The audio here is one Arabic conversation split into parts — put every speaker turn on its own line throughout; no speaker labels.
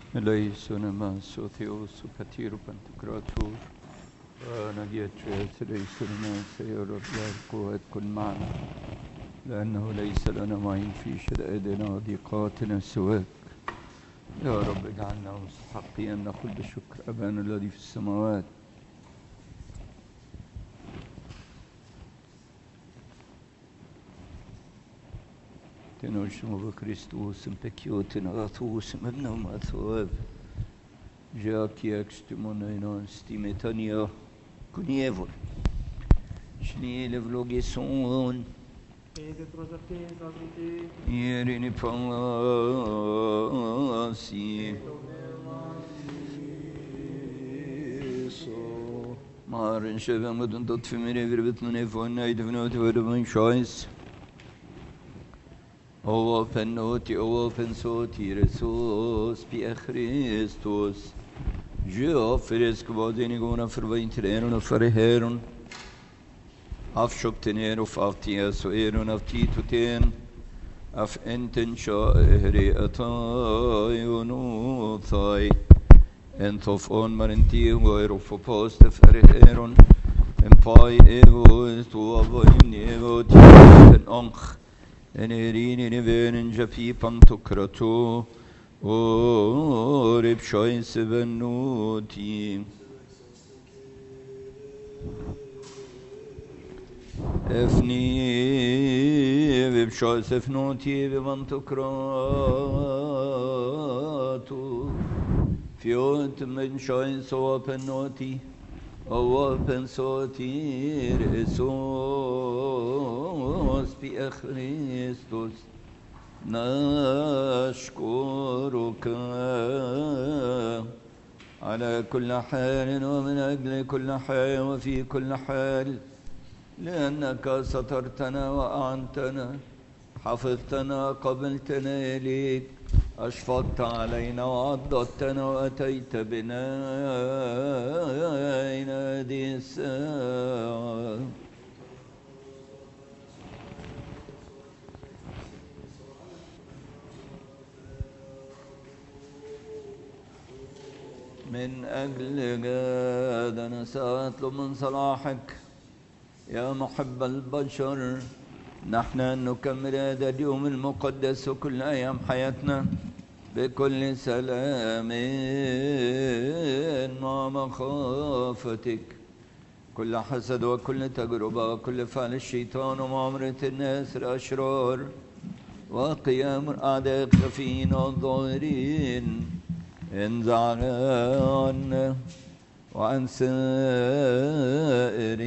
eleison maso theos patiro pantocrator نجيت ليس لنا سير الرب كن معنا لأنه ليس لنا معين في شدائدنا وضيقاتنا سواك يا رب اجعلنا مستحقين أن نقول بشكر أبانا الذي في السماوات تنوشم بكريستوس بكيوتنا غاثوس مبنا ومثواب جاكي اكستمونينا ستيمتانيا كونيفور شني لفلوغيسون يريني فالاسي مارن شبه مدن تطفي مني بربطن نفون نايدفنوت وربن شايس أو فنوتي أو فنسوتي رسوس بأخريستوس جو فريسك بوديني قونا فربين ترينون فرهيرون أف شبتنير وفافتي أسوئيرون أفتيتو تين أف انتن شائهري أتاي ونوثاي انثوف اون مرنتي وغيرو فوبوست فرهيرون امباي ايغو استوابويني ايغو تيوتن أنخ انيريني نبين جفي بانتوكراتو ورب شايس بنوتي افني بشايس افنوتي بمانتوكراتو فيوت من شايس وابنوتي وابن صوتي رسوس بأخريستوس نشكرك على كل حال ومن أجل كل حال وفي كل حال لأنك سترتنا وأعنتنا حفظتنا قبلتنا إليك أشفقت علينا وعضدتنا وأتيت بنا إلى هذه الساعة من أجل هذا أنا سأطلب من صلاحك يا محب البشر نحن نكمل هذا اليوم المقدس وكل أيام حياتنا بكل سلام مع مخافتك كل حسد وكل تجربة وكل فعل الشيطان ومؤامرة الناس الأشرار وقيام الأعداء الخفيين والظاهرين انزع عنا وعن سائر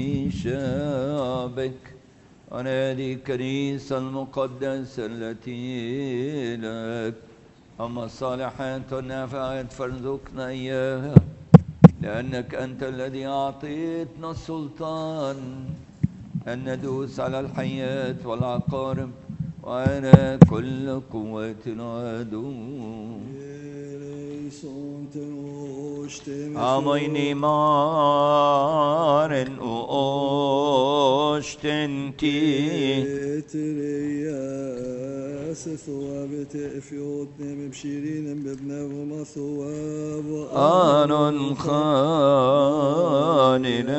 شعبك عن هذه الكنيسة المقدسة التي لك أما الصالحات والنافعات فارزقنا إياها لأنك أنت الذي أعطيتنا السلطان أن ندوس على الحيات والعقارب وعلى كل قوة العدو Amoini maren u ostenti
ثواب تأفيوت نم بشيرين ببنهما ثواب
آنون خاننا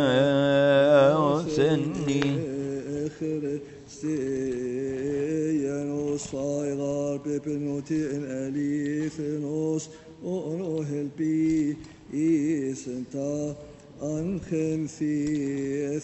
وسني
آخر ستيانوس فايغار ببنوتي إن أليثنوس وأنو هلبي إيسنتا أنخن في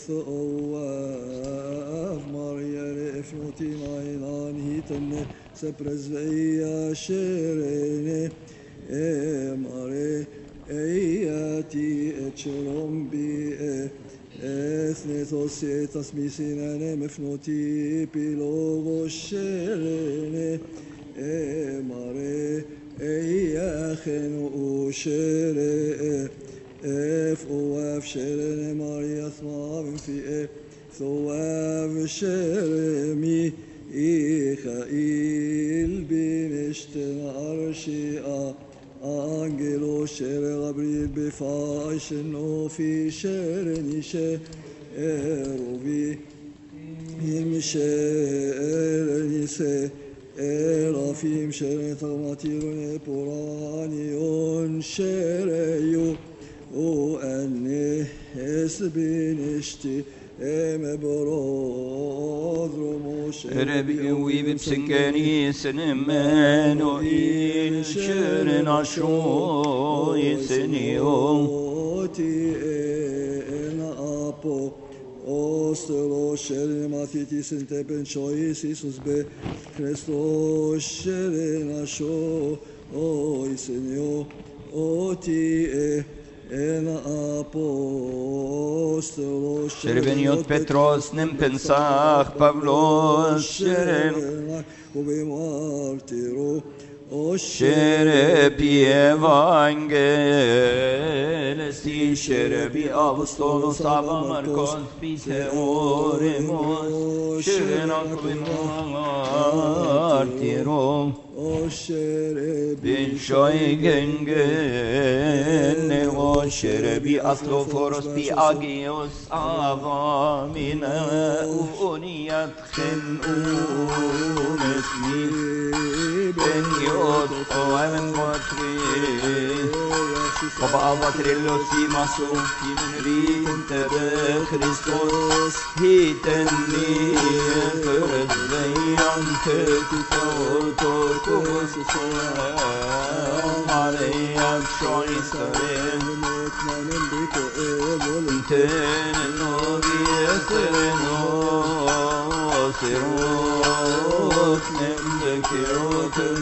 ثواب ماريا رفنوتي نايلان هيتن سبرزعيا شيريني ماري اياتي اتشرم بي اثنيتوس تسميسينا مفنوتي بلوغو شيريني ماري اياخن وشيري اف واف شيرين ماريا ثواب في ثواب شيرمي إيخائيل بنشتن عرشي أنجلو شير غبريل بفاشن في شيرني شيروبي يمشيرني Erafim şere tagmatirun eporaniyon şereyu o enne esbinişti eme brodromu
Rebi uivip singeni senemen o in şerin aşo iseniyo
Oti ena apo Ostelo şerin matiti sente bençois Isus be Christos şerin aşo o isenio oti ena apostolo
Şerbeniot Petros nem pensach Pavlos şerin
Ove martiro o
Şerebi evangelesti şerebi apostolos ava Marcos pite oremus şerin akvim martiro
o şerebi
bin şoygenge o şerebi asloforos bi agios ava mina uniyat khen unesmi ben yod oem kotri Baba Trillos i masum himen tebe Christos hitenni förvejan tökutor Maria Schoisaren Tenen Sirot Nembekirot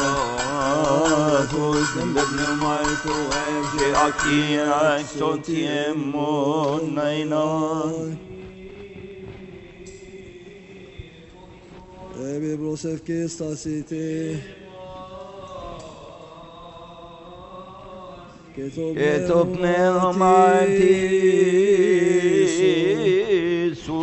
Tus Nembekne Maestro Evge Aki Akson Tiemon Nainan
Ebi brosef kistasite
Ketop Neomatisu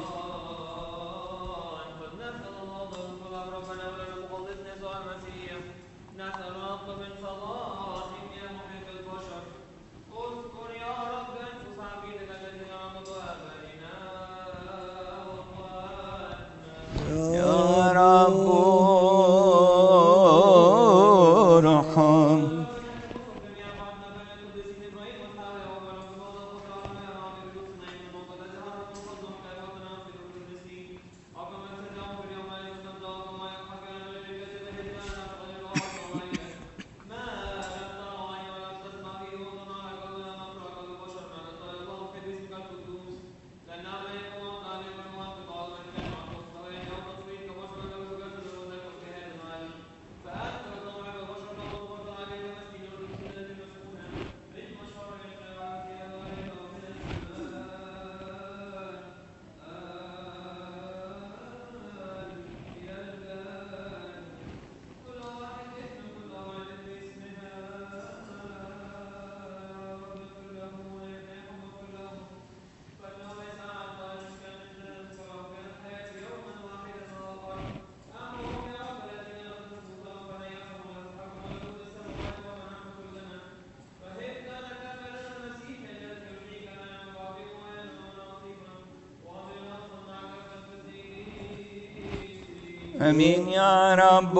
امين يا رب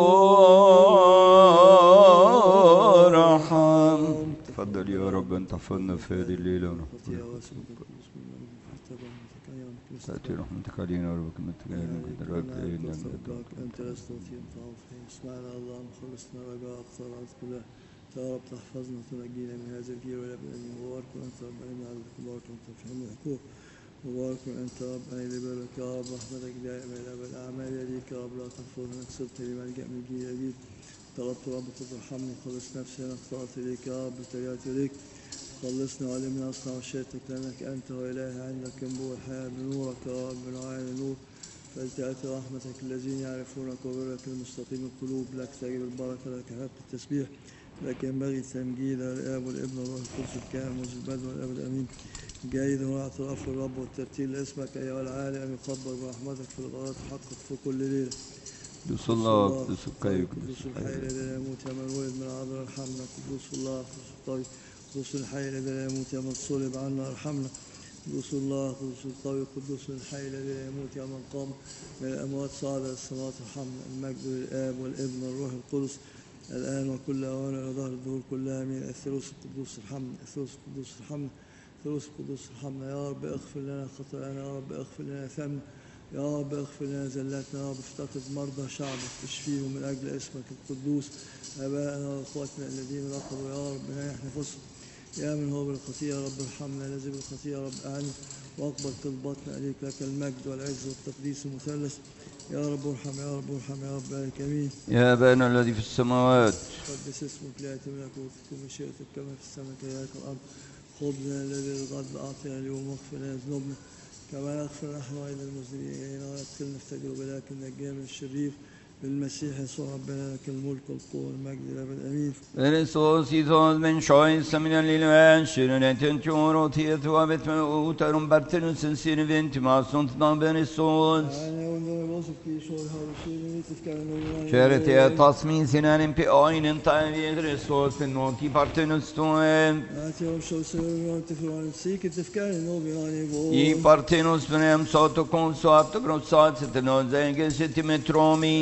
ارحم تفضل يا رب ان تحفظنا في هذه الليله ونحفظنا تاتي رحمتك علينا وربك من تجاهل من قدرات
انت استطيع اسمعنا الله مخلصنا رجاء ابصار كلها يا رب تحفظنا تنجينا من هذا الجيل والابد مبارك انت ربنا على مبارك انت في حمل الحقوق مبارك أنت رب أهل برك يا رب رحمتك دائما إلى أبد الأعمال يديك يا رب لا تغفرنا كسبت لملجأ من الجيل الجديد طلبت ربك ترحمني خلص نفسي أنا اخترت إليك يا رب اتجهت إليك خلصني وعلمني أصنع وشيتك لأنك أنت وإلهي عندك ينبوع الحياة بنورك يا رب من عين النور فلتأتي رحمتك الذين يعرفونك وبرك المستقيم القلوب لك تجب البركة لك حق التسبيح لك ينبغي تمجيد الآب والابن والروح القدس الكامل منذ البدء والأبد آمين جيد واعتراف الرب والترتيل لاسمك أيها العالي أن يخبر برحمتك في الغارات حقك في كل ليلة.
قدوس الله قدوس القيوم
قدوس الحي الذي لا يموت يا من ولد من عذراء ارحمنا. قدوس الله قدوس الطيب قدوس الحي الذي لا يموت يا من صلب عنا ارحمنا. قدوس الله قدوس القوي قدوس الحي الذي لا يموت يا من قام من الأموات صعد الصلاة الحمد المجد للآب والابن والروح القدس الآن وكل أوان إلى ظهر الدهور كلها من الثالوث القدوس الحمد الثالوث القدوس الحمد الثالوث القدوس الحمد يا رب اغفر لنا خطايانا يا رب اغفر لنا ذنب يا رب اغفر لنا زلاتنا يا رب افتقد مرضى شعبك اشفيهم من أجل اسمك القدوس آبائنا وأخواتنا الذين رقبوا يا رب نايح نفسهم يا من هو بالخطيئة يا رب ارحمنا الذي بالخطيئة يا رب أعنا واقبل طلباتنا عليك لك المجد والعز والتقديس المثلث يا رب ارحم يا رب ارحم يا رب بارك امين.
يا أبانا الذي في السماوات
قدس اسمك ليأتي ملكوتك ومشيئتك كما في السماء كذلك الأرض خبزنا الذي الغد أعطنا اليوم واغفر لنا ذنوبنا كما نغفر نحن أيضا المذنبين ولا تدخلنا في تجربة لكن نجينا من الشرير بالمسيح يسوع ربنا لك الملك والقوة والمجد إلى الأبد آمين.
Kristus men sjöjsa mina lilla vänner, den tjur och tiet och vet med otar om Bartelus sin vintimas och snabben i sås. Kärlek tasmin sinen på ögonen tar vi Kristus en nåt i Bartelus ståen. I Bartelus benem satt och konsat och grossat till någon zänge sitt med tromi.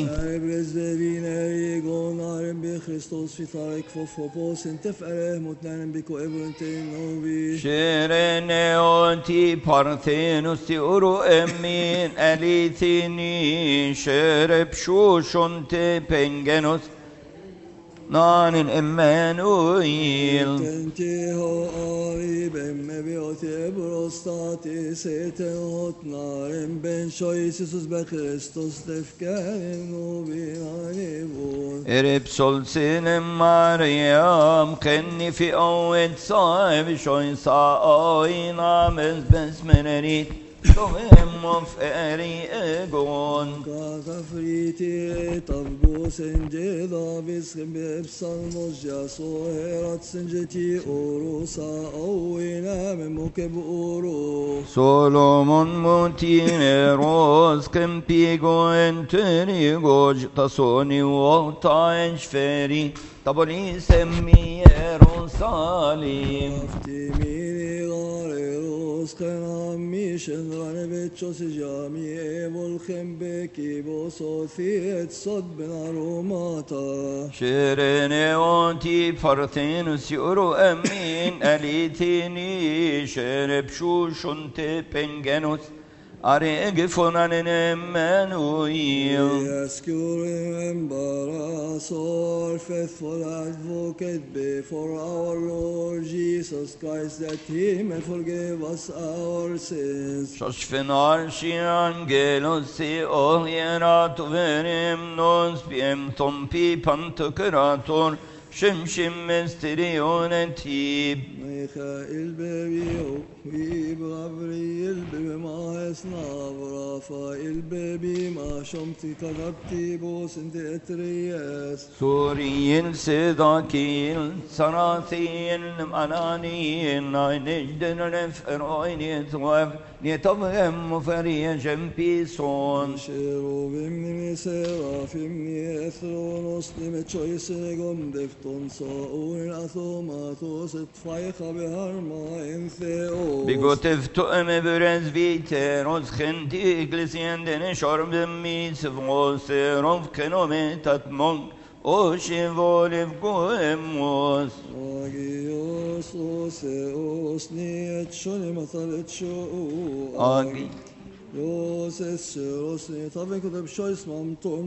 Kärene och till Parthenos till oro emin elitini kärep shushon till pengenos nanin Emmanuel.
تنتهو قريب اما بيوتي بروستاتي سيتنهوت نارم بين شويسيسوس بكريستوس تفكارن وبيانيبون
Eripsol sinem Mariam kenni fi oet sahibi şoysa oyna besmenerit Sovem of eri egon
كافريتي طبقو سنجي ضابس ببصلموس جاسو هيرات سنجتي أوروسا أوينا من مكب أورو
Solomon mutine ros kempigo enterigo tasoni vota enşferi taboli semmi Jerusalim
افتميني غاري روس قنامي شنران بيتشوس جامي والخم بكي بوصوثيت صد بنا روماتا
Şerene onti partenus yuru emin elitini şerep şuşun tepengenus aregefonanen Emmanuel.
Rescuing embarrass our faithful advocate before our Lord Jesus Christ that he may forgive us our sins.
Sosfenarshi angelos i ohierat verim nos biem tompi pantokrator shimshim mesterionetib.
ميخائيل ببي وكويب غبريل ببي ما يصنع ورافائيل ببي ما شمتي كذبتي بوس انت اترياس
Suriyin sedakin saratin mananin aynejden refer oyniyet vav niyetavhem muferiyecem pison.
شيروبيم نمي سرافيم ني اثرونوس نمي تشويسيغون دفتون صاون اثوماتوس اتفايخ بهرما انثيوس
Bigotev tueme brez viteros khenti iglesienden shorbem misvos rov kenometat mong o shivolev goemos.
Agios oseos niet shoni matalet sho
Agi
Yoses rosni taben kudab shois mamton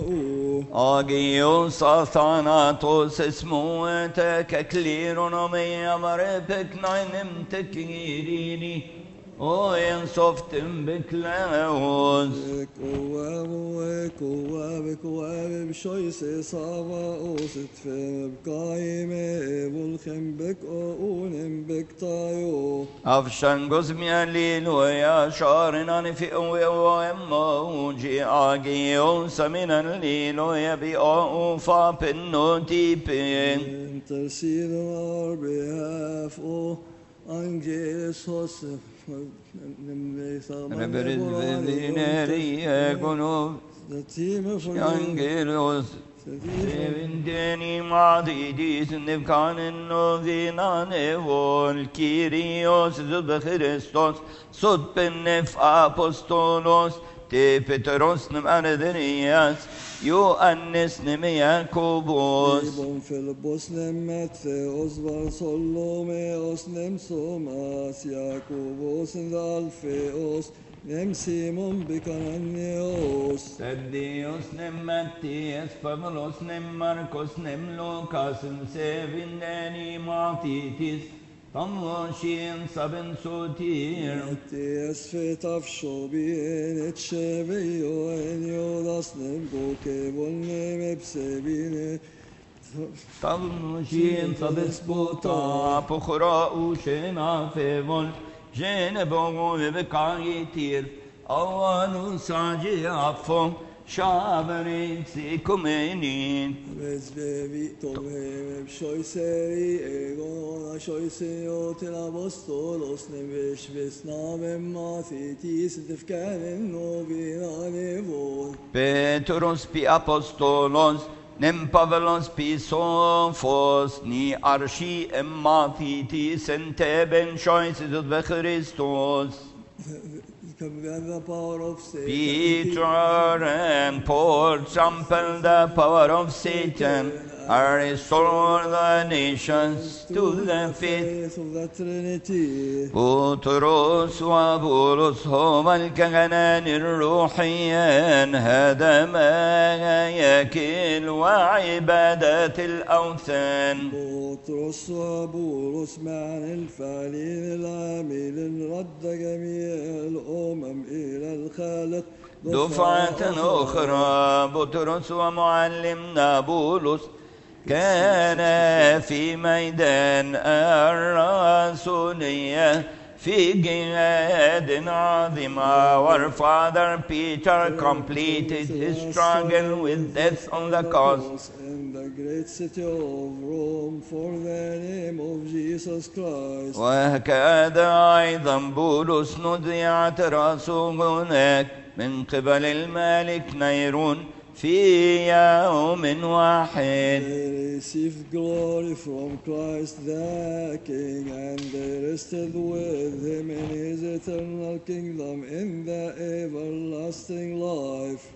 Agios athanatos esmuete kekliron amare peknainem tekirini o en softem beklaos.
كواب بشويس صابا اوست فم بقايمة والخم بك اونم بك طايو
Avşan gozmiyali loya şarinan fi o emoji agion saminan liloya bi o fa penotipin.
intercede on our behalf o angels host
Reberiz velineriye konu
the team of
Angelos Sevindeni madidis nevkanen novinane vol Kyrios zub Christos sod benef apostolos te Petros nem Anadenias Ioannes nem Jakobos
Ibon Philippos nem Mattheos Bartholomeos nem Thomas Jakobos and Alpheos nem Simon Bicananios
Thaddeus nem Matthias Pavlos nem Marcos nem Lucas Sevindeni Matitis Tamoshin Sabin Sotir
Matthias Fetaf Shobien et Shevio en Yodas nem Gokevon nem Epsebine
Tamoshin Sabespota Pochora Ushena Fevon Genebo Vivekaitir Awanu Saji Afo Shabari Sikumeni
Vezvevi Tohem Shoiseri Egon Shoiseo Telabostolos Nevesh Vesnavem Mathitis Defkanen Novinanevon
Petros pi apostolos nem Pavlos pi Sophos ni arshi emmathitis enteben shoisis ve Christos
The power of Satan.
Peter and Paul trampled the power of Satan and restored the nations to the faith
of the Trinity.
بطرس وبولس هما الكهنان الروحيان هدم يكل وعبادة الأوثان
بطرس وبولس معا الفاعلين العاملين رد جميع الأمم إلى الخالق
دفعة أخرى بطرس ومعلمنا بولس كان في ميدان الرسولية في جهاد عظيم. Our father Peter completed his struggle with death on the cross.
In the great city of Rome for the name of Jesus Christ.
وهكذا أيضا بولس نزعت رأسه هناك من قبل الملك نيرون في يوم واحد.
They received glory from Christ the King, and they rested with him in his eternal kingdom in the everlasting life.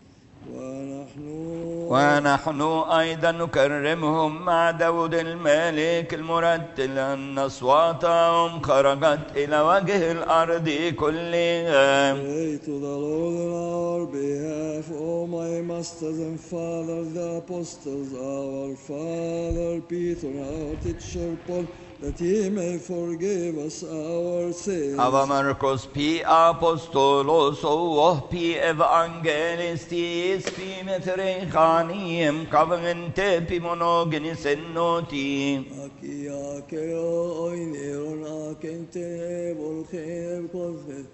ونحن أيضا نكرمهم مع داود الملك المرتل أن أصواتهم خرجت إلى وجه الأرض كلها.
Pray to the Lord on our behalf, O my masters and fathers, the apostles, our father Peter, our teacher Paul, that he may forgive us our sins.
Ava Marcos P. Apostolos o P. Evangelistis P. Metrechanium Covenante P. Monogenes Noti.
Aki akeo oineron akente volchem kozet.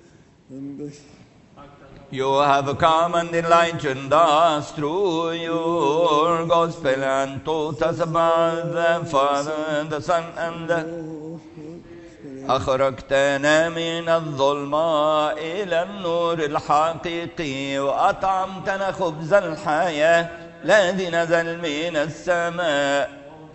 You have come and enlightened us through your gospel and taught us about the Father, the Son, and the أخرجتنا من الظلمة إلى النور الحقيقي وأطعمتنا خبز الحياة الذي نزل من السماء.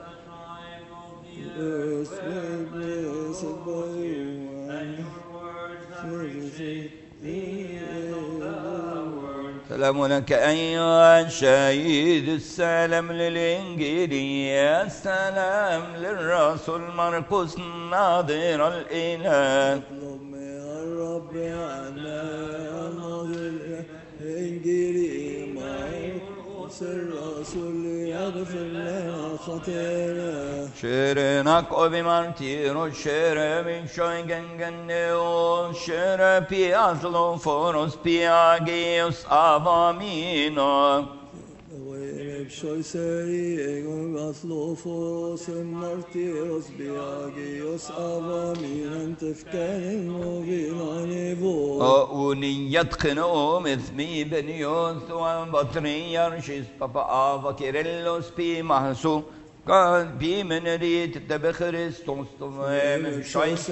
سلام لك أيها الشهيد، السلام للإنجيل، السلام للرسول مرقس ناظر الإله.
اطلب من الرب عنا ناظر الإنجيل مرقس الرسول يغفر لنا خطايانا.
Kyrnak ovi martyros, kyre min sjöngängeneos, kyre piaslo foros piagios avamina.
Shoiseri egon vaslofos martyros biagios avaminan tefkanen novinanevos.
أونيت خنوم اسمي بنيوس وبطريرشيس بابا آفا كيرلس بي محسو قال بي من ريت بخريستوس تمام شايس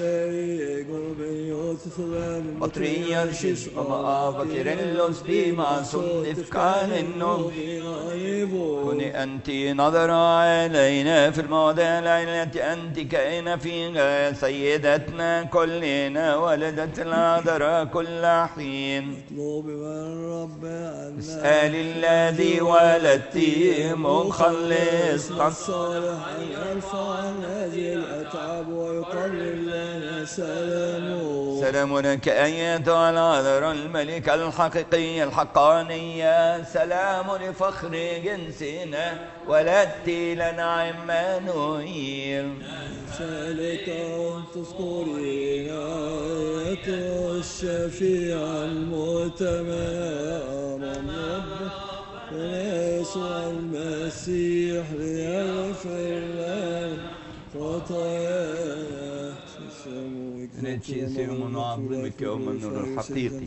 بطريرشيس بابا آفا كيرلس بي محسو نفكان النوم كوني أنت نظر علينا في المواضع التي أنت كائنة فيها سيدتنا كلنا ولدت العذراء كل حين.
اطلب من الرب أن
اسأل الذي ولدتي مخلصنا
الصالح أن يرفع عن هذه الأتعاب ويقرر لنا سلامه.
سلام لك أيتها العذراء الملكة الحقيقية الحقانية، سلام لفخر جنسنا ولدت لنا عمانوئيل.
سألك أن تذكرين أيتها الشفيع المؤتمن أمام ربنا يسوع المسيح ليغفر لنا خطايانا.
نتشيسي ونعظمك يوم النور الحقيقي.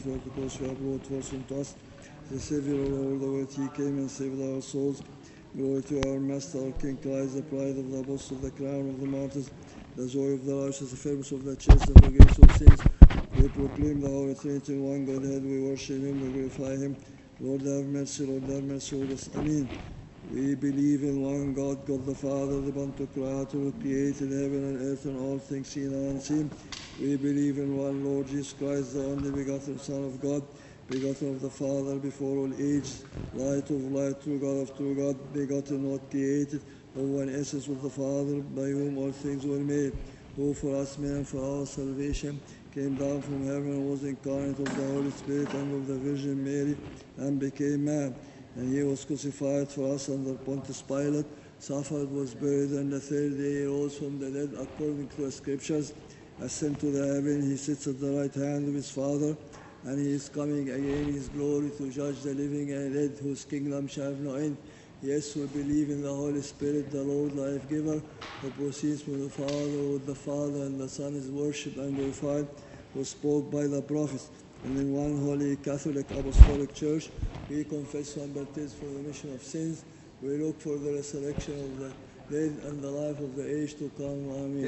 The Savior of all the world, He came and saved our souls. Glory to our Master, our King Christ, the pride of the apostles, the crown of the martyrs, the joy of the righteous, the firmness of the church, the forgiveness of sins. We proclaim the Holy Trinity in one Godhead. We worship Him, we glorify Him. Lord have mercy, Lord have mercy on us. Amen. We believe in one God, God the Father, the Bantu Creator, who created heaven and earth and all things seen and unseen. We believe in one Lord Jesus Christ, the only begotten Son of God, begotten of the Father before all age, light of light, true God of true God, begotten, not created, of one essence with the Father, by whom all things were made, who for us men and for our salvation came down from heaven and was incarnate of the Holy Spirit and of the Virgin Mary, and became man. And He was crucified for us under Pontius Pilate, suffered, was buried, and the third day He rose from the dead according to the Scriptures, ascended to the heaven. He sits at the right hand of His Father, and He is coming again in His glory to judge the living and the dead, whose kingdom shall have no end. Yes, we believe in the Holy Spirit, the Lord, life-giver, who proceeds from the Father, with the Father and the Son is worshipped and glorified, who spoke by the prophets. And in one holy Catholic Apostolic Church, we confess one baptism for the remission of sins. We look for the resurrection of the dead and the life of the age to come. Amen.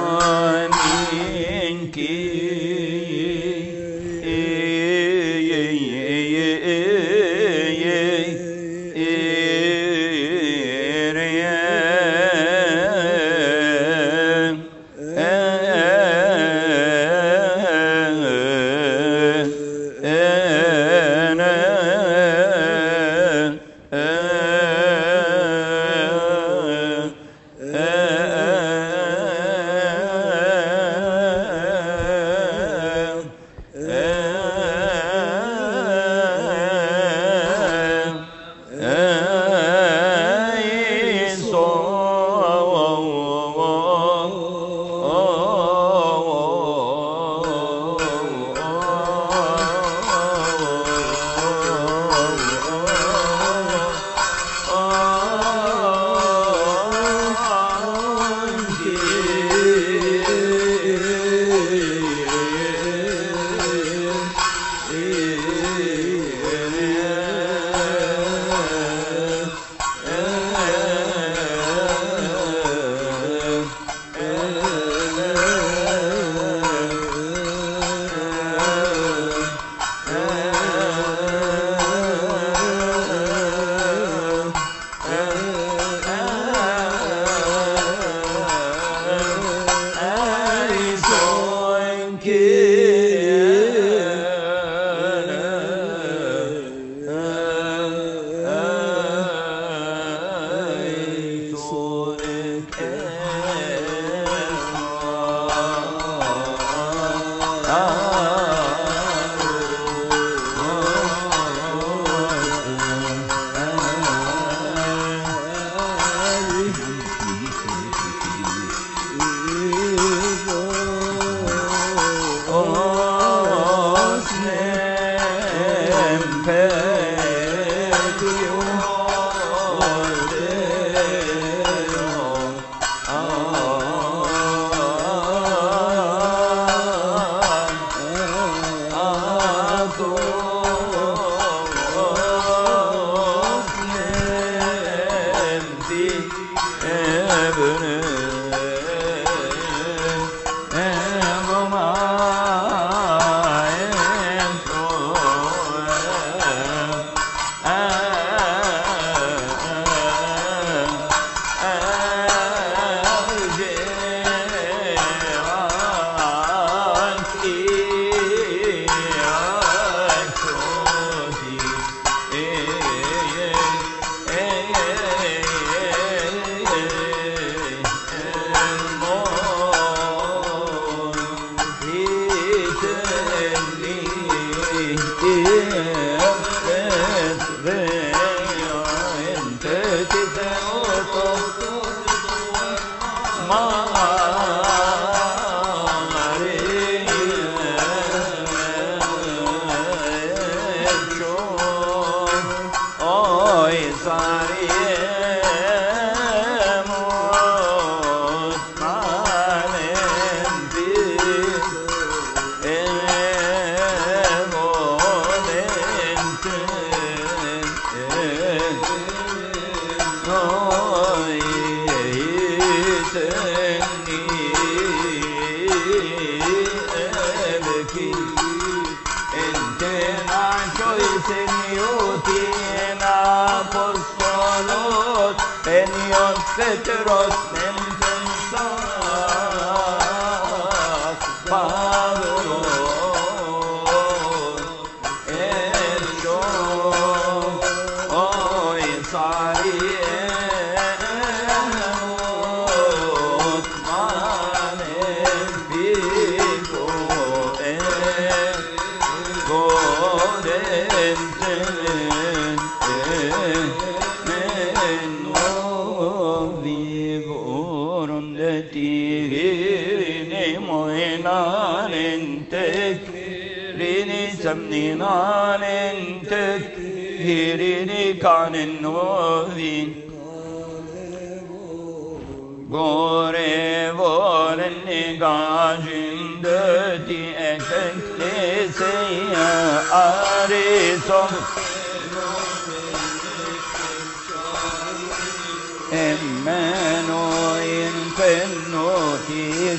Emmeno in penno ti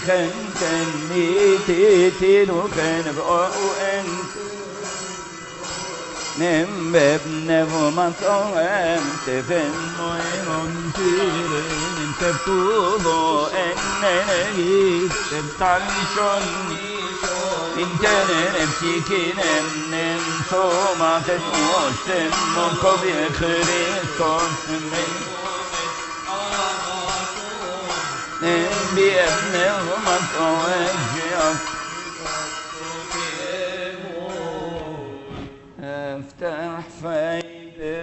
Nem bebnevo mantoem te fennoen tiren te tuvo ennegi te tanshon intenen psikinen nem soma te ostem non kobi Christos nem bebnevo mantoem افتح فايدر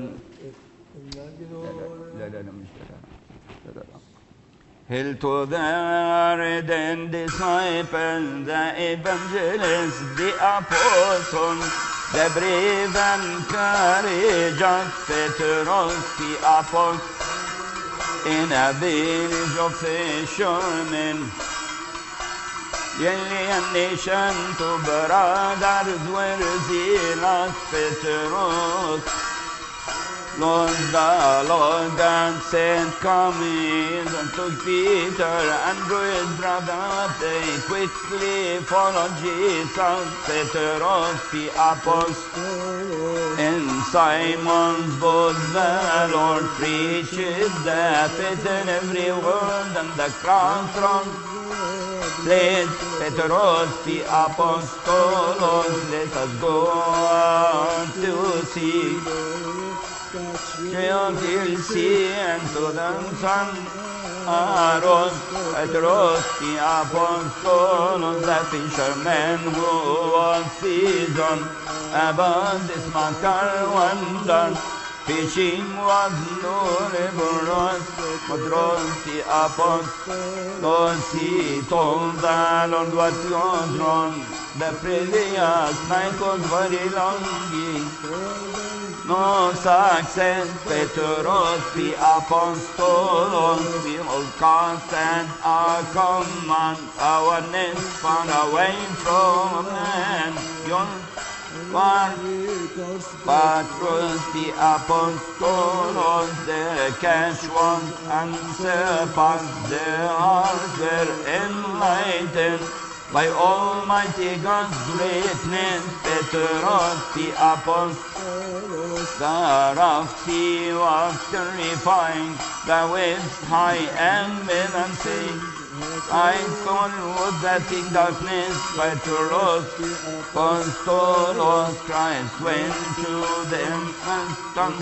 لا مش لا Hail to the ardent disciples, the evangelists, the apostles, the brave and courageous Petrus, the apostle, in a village of fishermen. Yelly a nation to brothers were zealous Petrus. Lord the Lord God sent coming to Peter and his brother. They quickly followed Jesus, Petrus the apostle. In Simon's boat the Lord preaches the faith in every word, and the crowd thronged. Let Petrus the apostle, let us go out to see. Till sea and to the sun Aaron, Petrus the apostle, the fisherman who was seasoned about this matter wonder. Fishing was no laborious, Petrus the apostle, he told the Lord what was wrong. The previous night was very long. No success, Petrus the apostle, we will constant our command, our nets far away from man. Petrus the apostle, the catch was unsurpassed, their hearts were enlightened by Almighty God's greatness. Petrus the apostle, the rough sea was terrifying, the waves high and menacing. I thought would that in darkness Petrus, Apostolos, Christ went to them and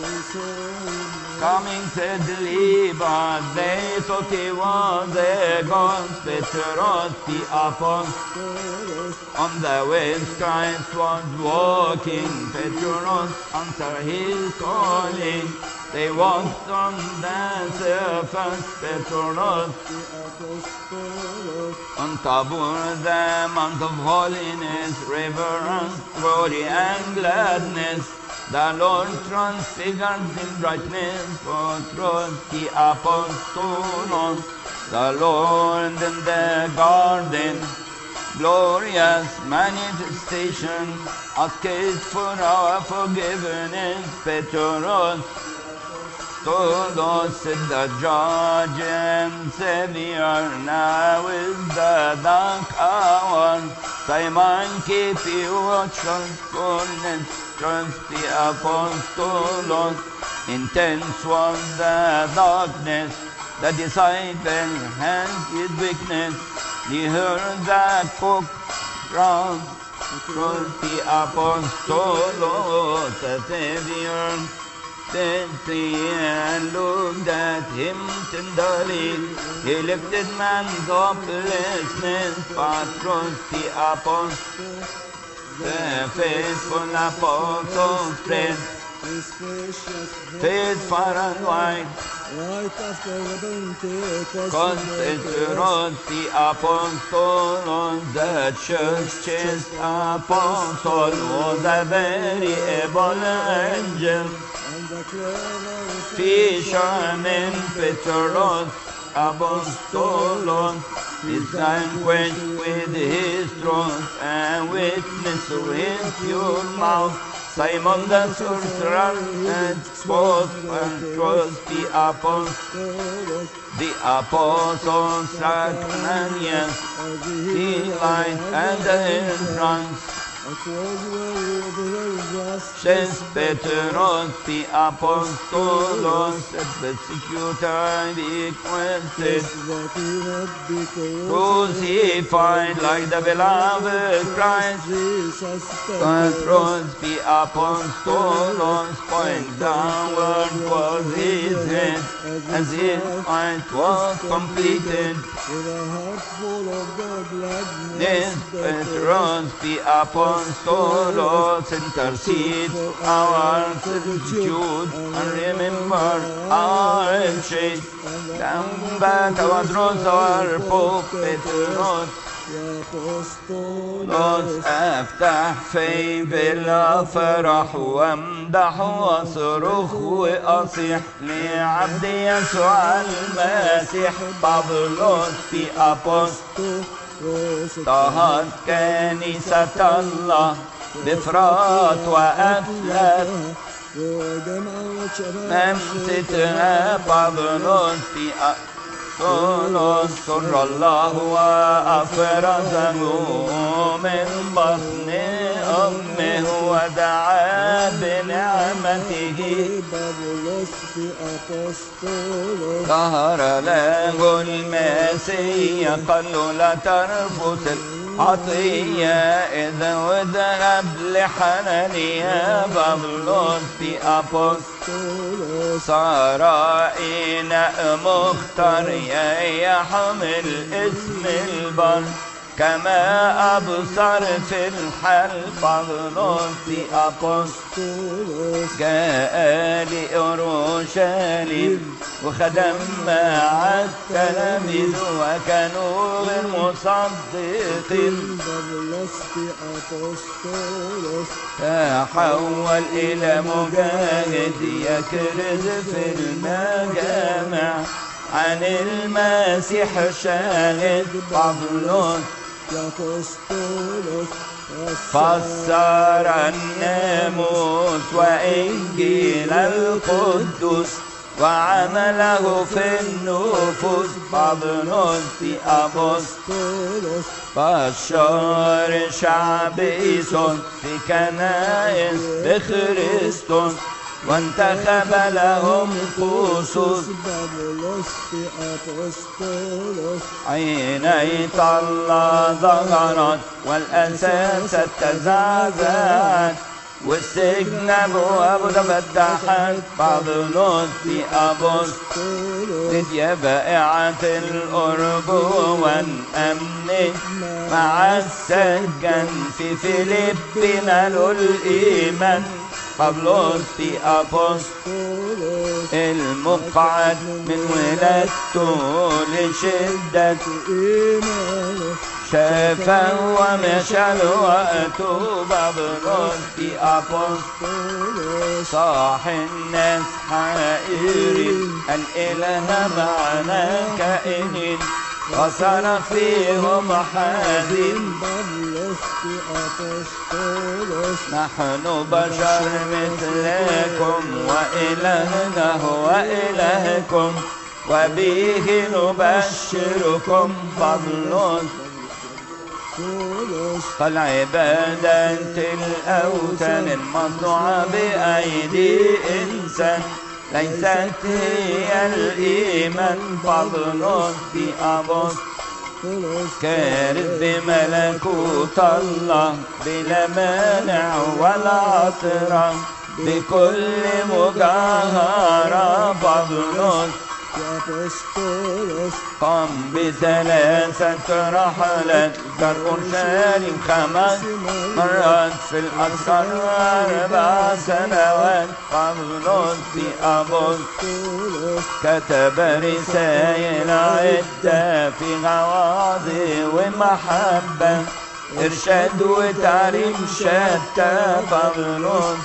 coming steadily, but they thought he was a ghost. Petrus the apostle, on the waves Christ was walking. Petrus answered his calling. They walked on the surface. Petrus on Tabor, the mount of holiness, reverence, glory and gladness. The Lord transfigured in brightness, Petrus the apostle, the Lord in the garden, glorious manifestation, asked for our forgiveness. Petrus told us the judge and Savior, now is the dark hour. Simon, keep you watchful, fullness, trust the apostle. Intense was the darkness, the disciple had his weakness. He heard the cock crow, trust the apostle, the Savior. Gently and looked at him tenderly. He lifted man's hopelessness, Petrus the apostle, the faithful apostle spread faith far and wide.
Right after the Pentecost,
Petrus the apostle, the church's apostle, was a very able angel. Fisherman Petrus, apostle, is vanquished with his truth and witness with pure mouth. Simon the sorcerer exposed and was the apostles like Ananias, the light and the entrance. Says Petros the apostolos, persecutor requested, crucified like the beloved Christ. Petros the apostolos, point downward was his head, as if it was completed. This Petros the apostolos, intercede our solitude and remember our shade. Down back our throats, our Pope Petros. افتح في بالافراح وامدح واصرخ واصيح لعبد يسوع المسيح. بابلوس في أبوستول طهت كنيسة الله بفراط وأفلاك أمستها. بابلوس في أبوستول سر الله وأفرزه من بطن أمه ودعا بنعمته. ظهر له المسيح قال له لا ترفض العطية إذا اذهب لحنانيا. بابلوس في أبوستول صار إناء مختار يحمل اسم البر كما أبصر في الحل. بابلوس في أبوستول جاء لأورشليم وخدم مع التلاميذ وكانوا غير مصدقين. تحول إلى مجاهد يكرز في المجامع عن المسيح شاهد. بابلوس فسر الناموس وإنجيل القدوس وعمله في النفوس. بابلوس في أبوستول بشر شعب إيسون في كنائس بخريستوس وانتخب لهم قصوص. عيني الله ظهرت والأساس تزعزعت والسجن أبواب تفتحت. بابلوس في أبوستول لديا بائعة الأرجوان أمنت مع السجن في فيليبي نالوا الإيمان. بابلوس في أبوستول المقعد من ولادته لشدة إيمانه شافه ومشى وقته. بابلوس في أبوستول صاح الناس حائرين الإله معنا كائنين وصرخ فيهم حزين. نحن بشر مثلكم وإلهنا هو إلهكم وبه نبشركم. بابلوس فالعبادة الأوثان المصنوعة بأيدي إنسان ليست هي الإيمان. بابلوس في أبوستول كارث بملكوت الله بلا مانع ولا عطرة بكل مجاهرة. بابلوس قام بثلاثة رحلات زار أورشليم 5 مرات في الأسرار 4 سنوات. بابلوس في أبوستول كتب رسائل عدة في غواض ومحبة إرشاد وتعليم شتى. بابلوس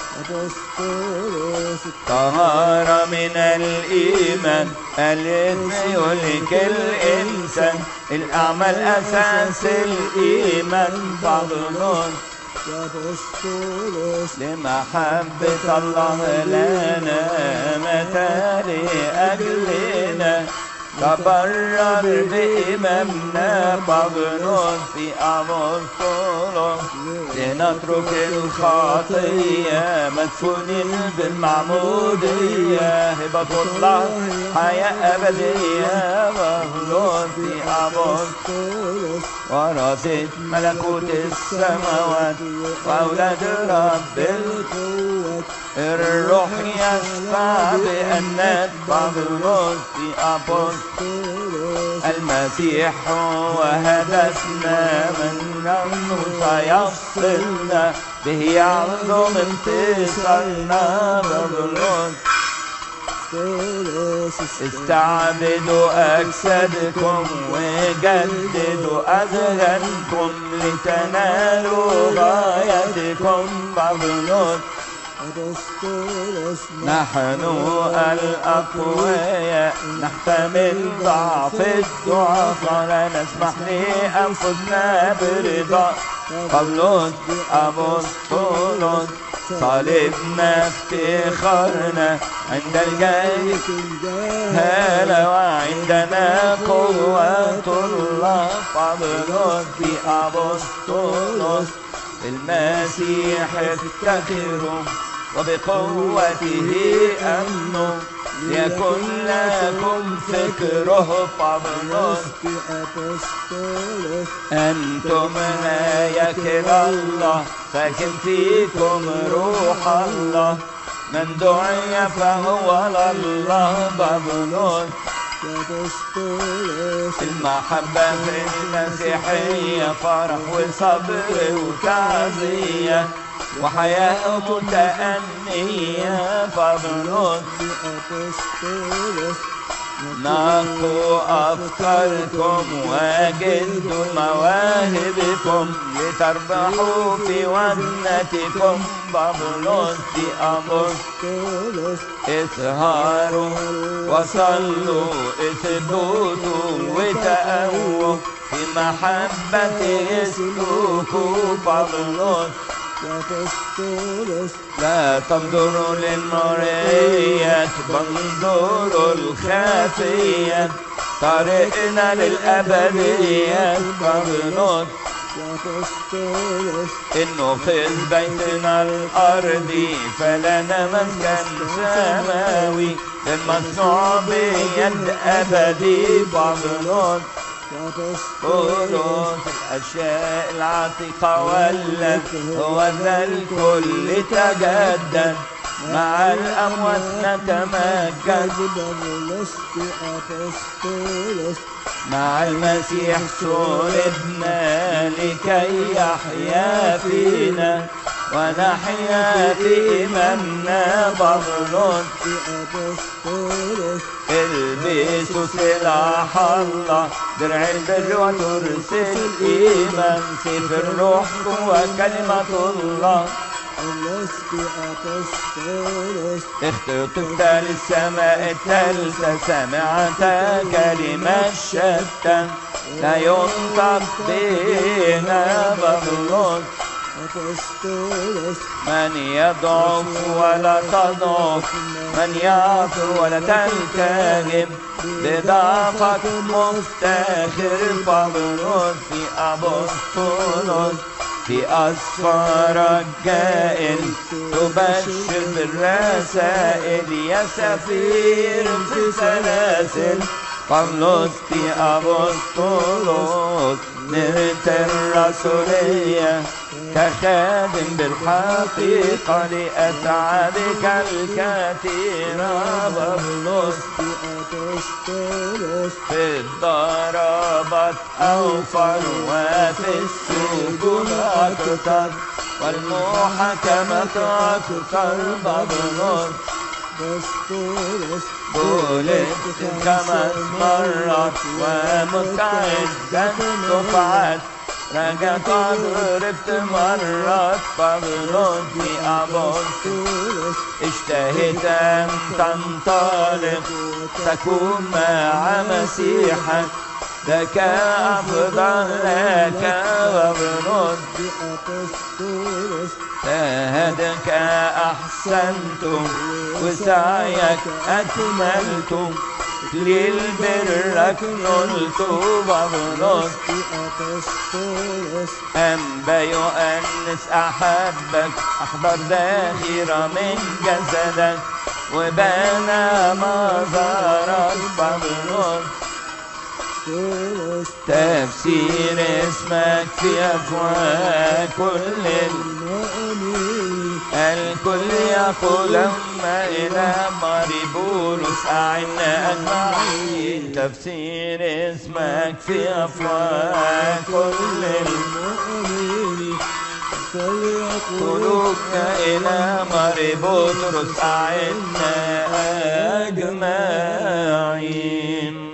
طهارة من الإيمان الإثم يهلك الإنسان. الأعمال أساس الإيمان. بابلوس لمحبة الله لنا مات لأجلنا تبرر بإمامنا بابلون في أبسطولوس لنترك الخطية مدفونين بالمعمودية هبة الله حياة أبدية بابلون في أبسطولوس ورثة ملكوت السماوات وأولاد رب القوة الروح يشفع بأن بابلون في أبسطولوس المسيح هو هدفنا منه سيفصلنا به يعظم انتصارنا بابلون استعبدوا أجسادكم وجددوا أذهانكم لتنالوا غايتكم بابلون نحن الأقوياء نحتمل ضعف الضعفاء لا نسمح لأنفسنا برضا بابلون أبسطولوس صليبنا افتخارنا عند الجهالة وعندنا قوة الله بابلون في أبسطولوس المسيح افتخروا وبقوته أمنوا ليكن لكم فكره بابلون أنتم هيكل الله ساكن فيكم روح الله من دعي فهو لله بابلون المحبة في المسيحية فرح وصبر وتعزية وحياة متأنية بابلون نقوا أفكاركم وجدوا مواهبكم لتربحوا في وزنتكم بابلون في أبسطولوس اسهروا وصلوا اسجدوا وتقووا في محبته اسلوكوا بابلون لا تنظروا للمرئيات بانظروا الخافية طريقنا للأبدية بابلون إنه في بيتنا الأرضي فلنا مسكن سماوي المصنوع بيد أبدي بابلون قولوا الأشياء العتيقة ولت هو ذا الكل تجدد مع الأموات نتمجد مع المسيح صلبنا لكي يحيا فينا ونحيا في إمامنا بابلون البسوا سلاح الله درع البر وترس الإيمان سيف الروح وكلمة الله اختطفت للسماء الثالثة سمعت كلمة شتى لا ينطق بنا بابلون من يضعف ولا تضعف من يعثر ولا تلتهب بضعفك مفتخر بابلون في أبسطولوس في أسفارك جائل تبشر بالرسائل يا سفير في سلاسل بابلوس في أبسطولوس نرت الرسولية كخادم بالحقيقة لأسعادك الكثيرة بابلوس في الضربات أوفر وفي السجون أكثر والمحاكمة أكثر بابلوس بولدت 5 مرات ومستعدا دفعات رجعت ضربت مرات بابلون في أبسطولوس اشتهيت أن تنطلق تكون مع مسيحك لك أفضل لك بابلون شهادك أحسنتم وسعيك أكملتم للبرك نلت بابلوس أنبا يؤنس أحبك أخبار ذاخرة من جسدك وبنى مزارك بابلوس تفسير اسمك في أفواه كل المؤمنين الكل يقول أما إلى ماريبولوس أعنا أجمعين تفسير اسمك في أفواه كل المؤمنين يقولون إلى ماريبولوس أعنا أجمعين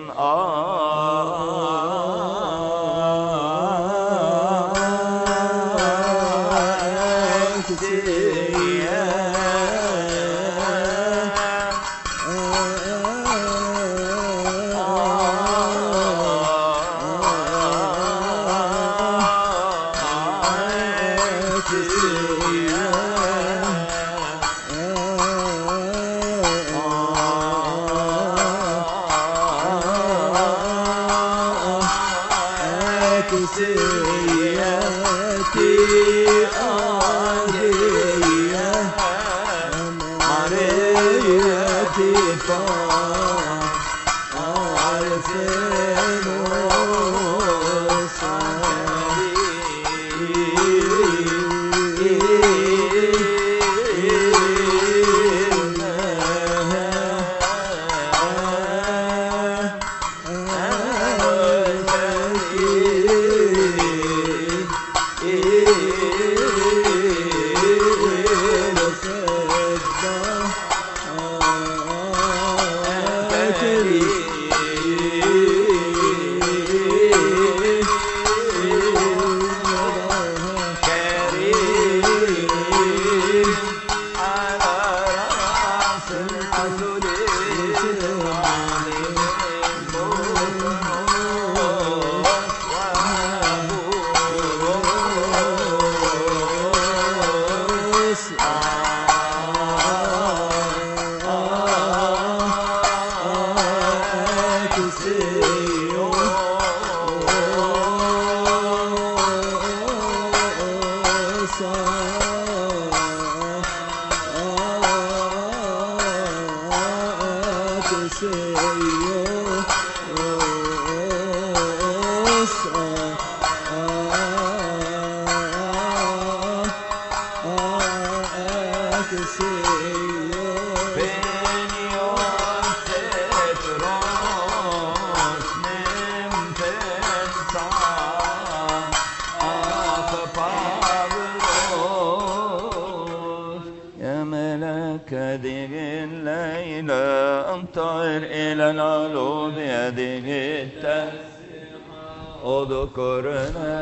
اذكرنا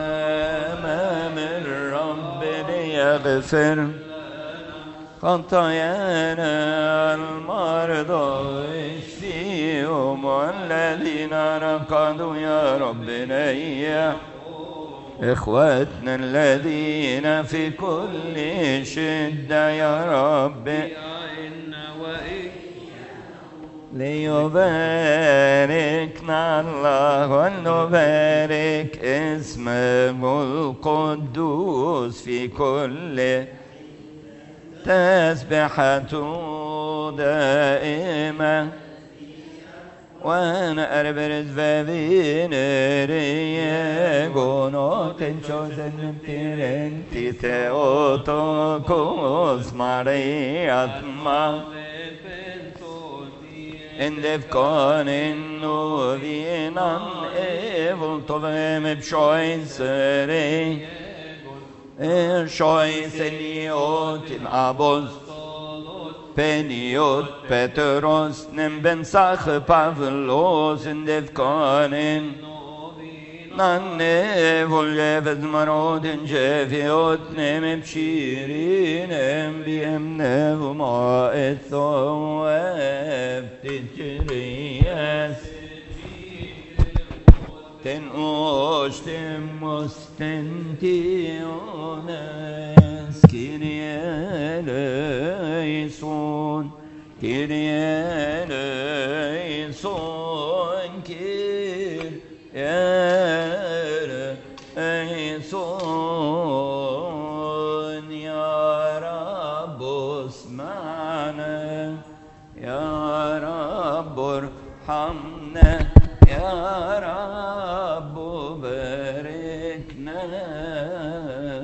أمام الرب ليغفر خطايانا المرضى اشفيهم والذين رقدوا يا رب نيح إخواتنا الذين في كل شدة يا رب ليباركنا الله ونبارك اسمه القدوس في كل تسبحة دائمة وانا اربرز فابين ريغونو تنشوزن تيرنتي تيوتوكوس مارياتما اندفكان النوذينان ايفل طبهم بشويسري شويسنيوت الابوس بنيوت بطرس نمبن ساخ بافلوس اندفكان ناني فولجفز مرود جفيوت نم بشيرين بيم نفما الثواب تجريس ostem ostentiones, Kyrie eleison, Kyrie eleison, Kyrie eleison, Ya Rab اسمعنا, Ya Rab ارحمنا, Ya Rab باركنا.